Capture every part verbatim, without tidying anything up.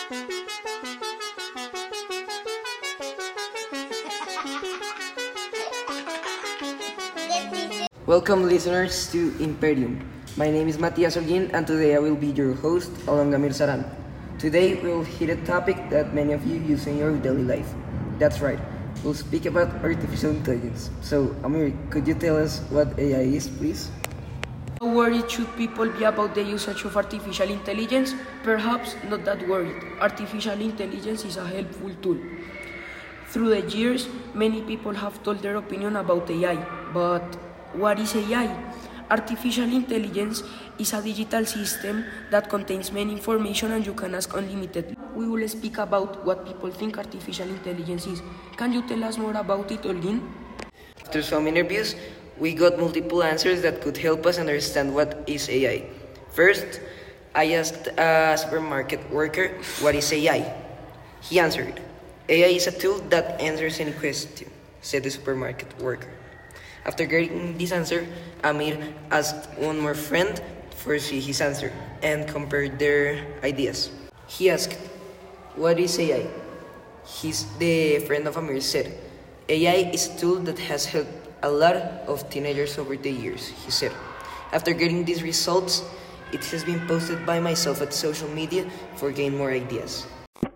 Welcome listeners to Imperium. My name is Matias Holguin and today I will be your host along Amir Saran. Today we'll hit a topic that many of you use in your daily life. That's right, we'll speak about artificial intelligence. So Amir, could you tell us what A I is, please? How worried should people be about the usage of artificial intelligence? Perhaps not that worried. Artificial intelligence is a helpful tool. Through the years, many people have told their opinion about A I, but what is A I? Artificial intelligence is a digital system that contains many information and you can ask unlimited. We will speak about what people think artificial intelligence is. Can you tell us more about it, Holguin? After some interviews, we got multiple answers that could help us understand what is A I. First, I asked a supermarket worker, what is A I? He answered, A I is a tool that answers any question, said the supermarket worker. After getting this answer, Amir asked one more friend for see his answer and compared their ideas. He asked, what is A I? He's the friend of Amir said, A I is a tool that has helped a lot of teenagers over the years, he said. After getting these results, it has been posted by myself at social media for gain more ideas.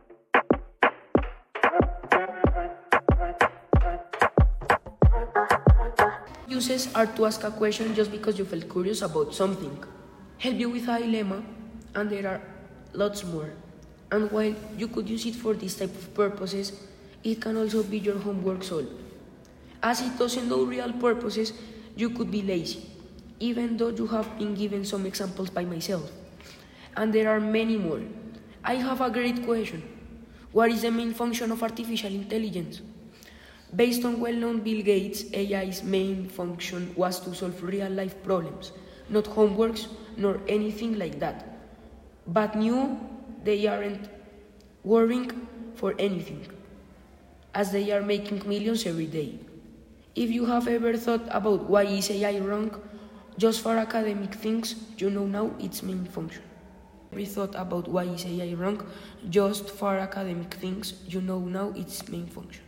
Uses are to ask a question just because you felt curious about something, help you with a dilemma, and there are lots more. And while you could use it for this type of purposes, it can also be your homework solved. As it doesn't know real purposes, you could be lazy, even though you have been given some examples by myself. And there are many more. I have a great question. What is the main function of artificial intelligence? Based on well-known Bill Gates, A I's main function was to solve real-life problems, not homeworks nor anything like that. But new, they aren't worrying for anything, as they are making millions every day. If you have ever thought about why is A I wrong, just for academic things, you know now its main function. Ever thought about why is A I wrong, just for academic things, you know now its main function.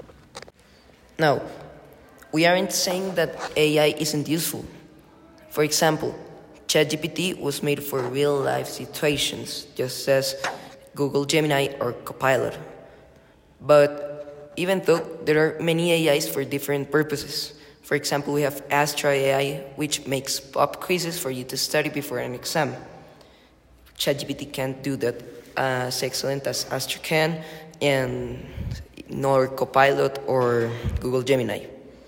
Now, we aren't saying that A I isn't useful. For example, ChatGPT was made for real-life situations, just as Google Gemini or Copilot. But even though there are many A Is for different purposes. For example, we have Astra A I, which makes pop quizzes for you to study before an exam. ChatGPT can't do that as excellent as Astra can, and nor Copilot or Google Gemini.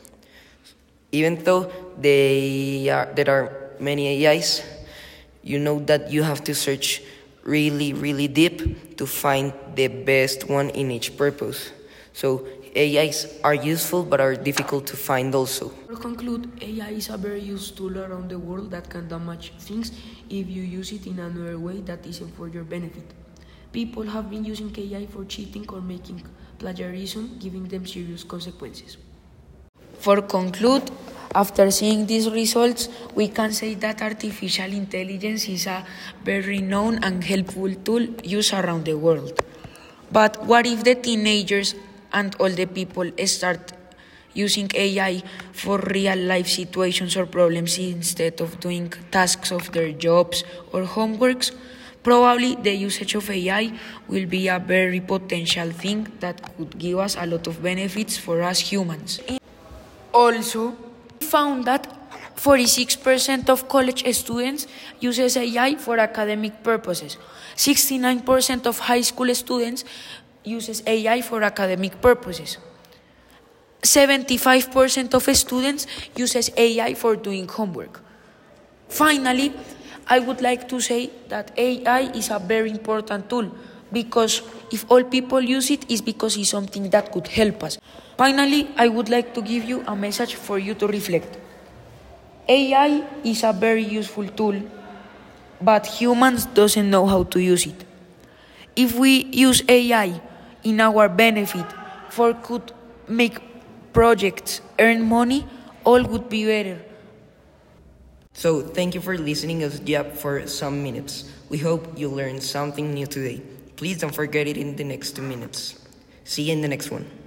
Even though they are, there are many A Is, you know that you have to search really, really deep to find the best one in each purpose. So A Is are useful but are difficult to find also. To conclude, A I is a very useful tool around the world that can damage things if you use it in another way that isn't for your benefit. People have been using A I for cheating or making plagiarism, giving them serious consequences. For conclude, after seeing these results, we can say that artificial intelligence is a very known and helpful tool used around the world. But what if the teenagers and all the people start using A I for real-life situations or problems instead of doing tasks of their jobs or homeworks? Probably the usage of A I will be a very potential thing that could give us a lot of benefits for us humans. Also, we found that forty-six percent of college students uses A I for academic purposes. sixty-nine percent of high school students uses A I for academic purposes. seventy-five percent of students uses A I for doing homework. Finally, I would like to say that A I is a very important tool because if all people use it, it's because it's something that could help us. Finally, I would like to give you a message for you to reflect. A I is a very useful tool, but humans doesn't know how to use it. If we use A I in our benefit, for could make projects, earn money, all would be better. So, thank you for listening us Yap for some minutes. We hope you learned something new today. please don't forget it in the next two minutes. See you in the next one.